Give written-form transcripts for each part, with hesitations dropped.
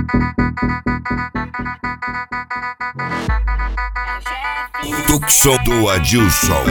Talk show do Adilson.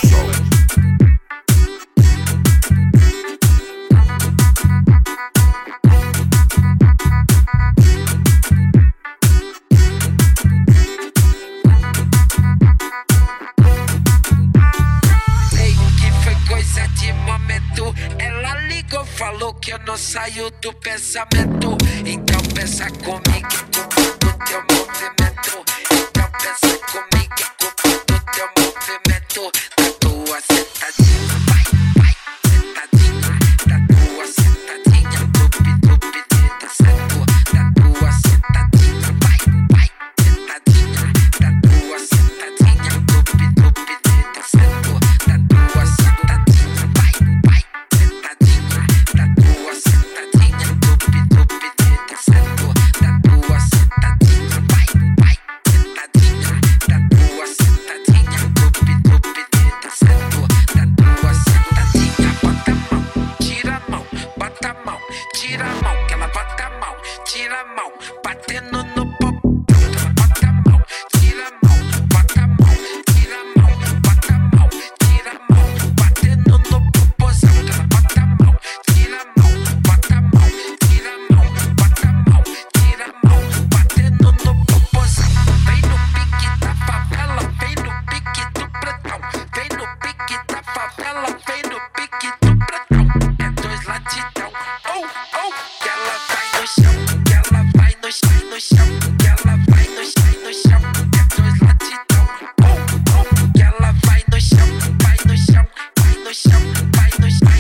Falou que eu não saio do pensamento. Então pensa comigo, culpa do teu movimento. Então pensa comigo, culpa do teu movimento. Da tua sentadinha, vai, sentadinha. Da tua sentadinha, tupi, tá certo. Da tua sentadinha, vai, sentadinha. Da tua sentadinha, tupi, tá certo. Da tua sentadinha, vai, sentadinha. Da tua sentadinha, tupi, tá certo. Da tua sentadinha, vai, sentadinha. Da tua sentadinha, tupi, tá certo. Da tua sentadinha, bota a mão, tira a mão, bota a mão, tira a mão, que ela bota a mão, tira a mão, batendo no popô, que ela bota a mão, tira a mão, bota a mão, tira a mão, bota a mão, tira a mão, batendo no popôzão, que ela bota a mão, tira a mão, bota a mão, tira a mão, bota a mão, tira a mão, batendo no popôzão. Vem no pique da favela, vem no pique do pretão, vem no pique da favela, vem no pique do pretão. É dois latidão, que ela vai no chão, que ela vai no chão, que ela vai no chão. É dois latidão, que ela vai no chão, vai no chão, vai no chão, vai no chão.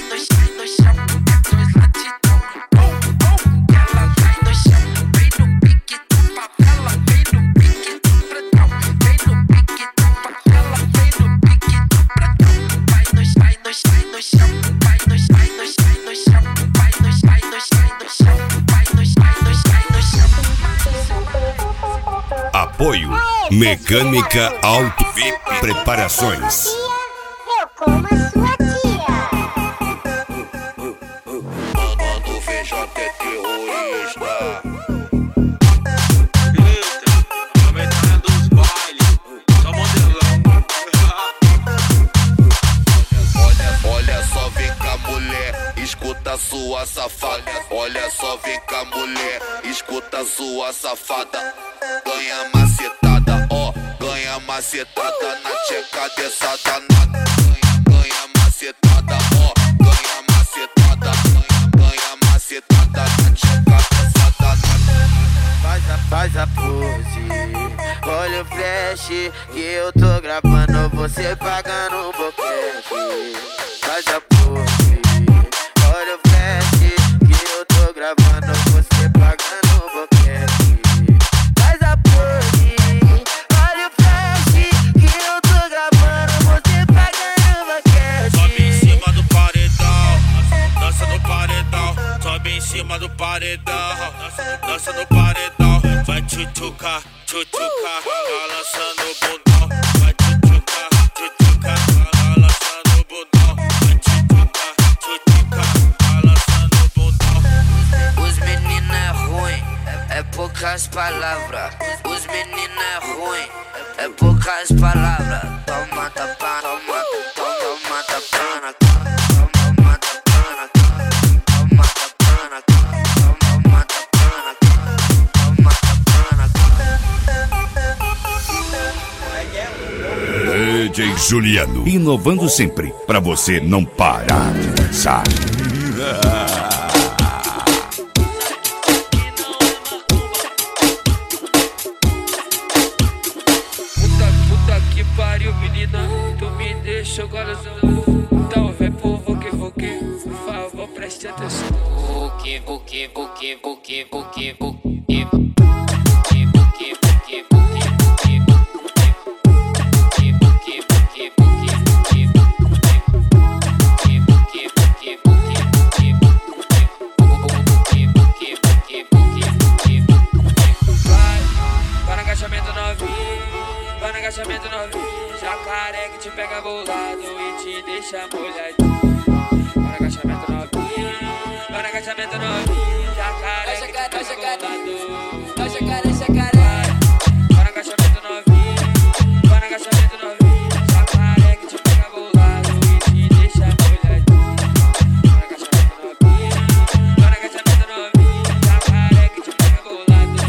É dois latidão, que ela vai no chão, vem no pique da favela, vem no pique do pretão, vem no pique da favela, vem no pique do pretão. Vai no chão, vai no chão, vai no chão, vai no chão, vai no chão, vai no chão. Apoio Mecânica Auto VIP Preparações. Eu como a sua tia. Mano, veja que é terrorista. Eita, a metade dos bailes, só modelão. Olha só, vem cá, mulher, escuta sua safada. Olha só, vem cá, mulher, escuta sua safada. Ganha macetada, ó, ganha macetada na tcheca dessa danada. Ganha macetada, ó, ganha macetada, ganha macetada na tcheca dessa danada. Faz a pose, olha o flash que eu tô gravando, você pagando um boquete. Faz a pose, olha o flash que eu tô gravando, você pagando um boquete. Faz a pose, olha o flash que eu tô gravando, você pagando um boquete. Sobe em cima do paredão, dança no paredão. Sobe em cima do paredão, dança no paredão. Vai tchutchuca, balançando o bundão. Vai tchutchuca, balançando o bundão. Vai tchutchuca, balançando o bundão. Os meninos é ruim, é poucas palavras. Os meninos é ruim, é poucas palavras. Toma tapa, toma tapa na cara. Toma tapa na cara. Toma tapa na cara. Toma tapa na cara. Toma tapa na cara. DJ Juliano, inovando sempre, pra você não parar de dançar. Puta que pariu, menina, tu me deixou agora. Então vai pro Vuki, por favor, preste atenção. Vuki. Vai no agachamento novinho, jacaré que te pega bolado e te deixa molhadinho. Vai no agachamento novinho, jacaré que te pega bolado. Vai jacaré, jacaré. Vai no agachamento novinho. Vai no agachamento novinho. Jacaré que te pega bolado e te deixa molhadinho. Vai no agachamento novinho. Vai no agachamento novinho. Jacaré que te pega bolado.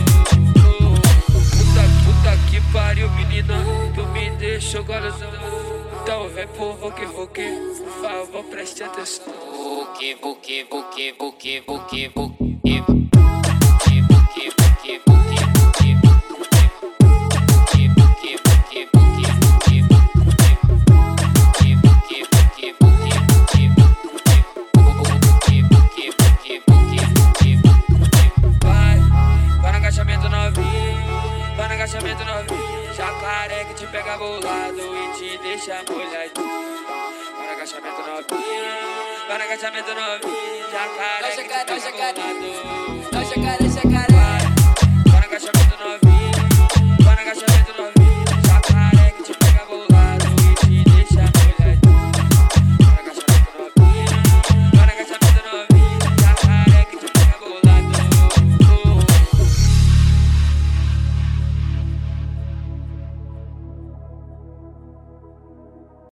Puta que pariu, menina. Tu me deixou golosão. Então vem por buque, por favor, preste atenção. Buque, buque, buque, buque, buque, buque. Vai no agachamento novinho. Vai no agachamento novinho. Jacaré que te pega bolado e te deixa molhadinho. Vai no agachamento novinho. Vai no agachamento novinho. Jacaré que te pega bolado. Jacaré, jacaré.